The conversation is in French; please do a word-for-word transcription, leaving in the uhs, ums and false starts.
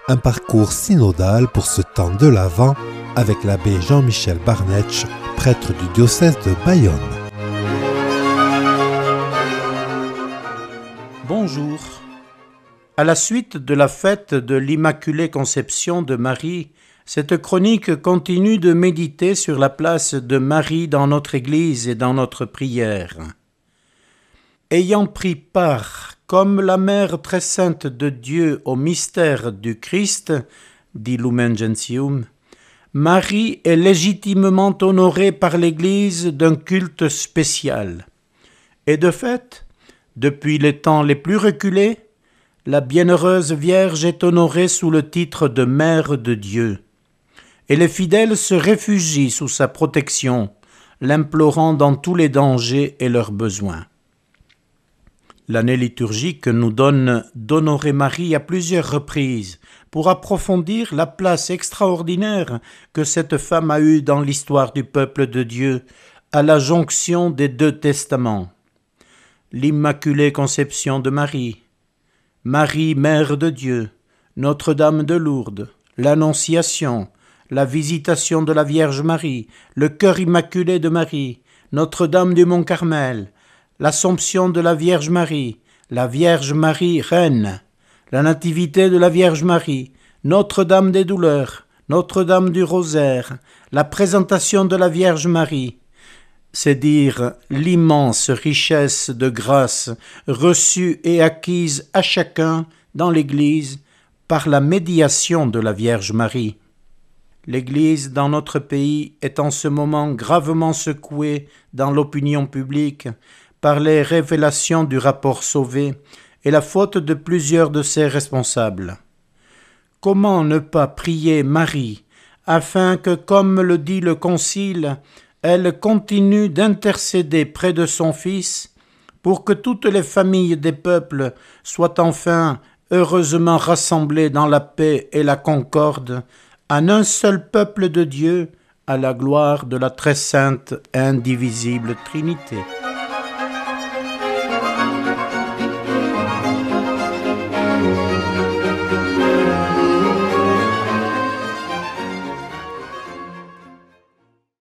un parcours synodal pour ce temps de l'Avent avec l'abbé Jean-Michel Barnetsch, prêtre du diocèse de Bayonne. Bonjour. À la suite de la fête de l'Immaculée Conception de Marie, cette chronique continue de méditer sur la place de Marie dans notre Église et dans notre prière. Ayant pris part, comme la Mère très sainte de Dieu, au mystère du Christ, dit Lumen Gentium, Marie est légitimement honorée par l'Église d'un culte spécial. Et de fait, depuis les temps les plus reculés, la bienheureuse Vierge est honorée sous le titre de Mère de Dieu. Et les fidèles se réfugient sous sa protection, l'implorant dans tous les dangers et leurs besoins. L'année liturgique nous donne d'honorer Marie à plusieurs reprises pour approfondir la place extraordinaire que cette femme a eue dans l'histoire du peuple de Dieu à la jonction des deux testaments. L'Immaculée Conception de Marie, Marie, Mère de Dieu, Notre-Dame de Lourdes, l'Annonciation, la Visitation de la Vierge Marie, le Cœur Immaculé de Marie, Notre-Dame du Mont-Carmel, l'Assomption de la Vierge Marie, la Vierge Marie Reine, la Nativité de la Vierge Marie, Notre-Dame des Douleurs, Notre-Dame du Rosaire, la Présentation de la Vierge Marie, c'est dire l'immense richesse de grâce reçue et acquise à chacun dans l'Église par la médiation de la Vierge Marie. L'Église dans notre pays est en ce moment gravement secouée dans l'opinion publique par les révélations du rapport Sauvé et la faute de plusieurs de ses responsables. Comment ne pas prier Marie afin que, comme le dit le Concile, elle continue d'intercéder près de son Fils pour que toutes les familles des peuples soient enfin heureusement rassemblées dans la paix et la concorde en un seul peuple de Dieu à la gloire de la très sainte et indivisible Trinité.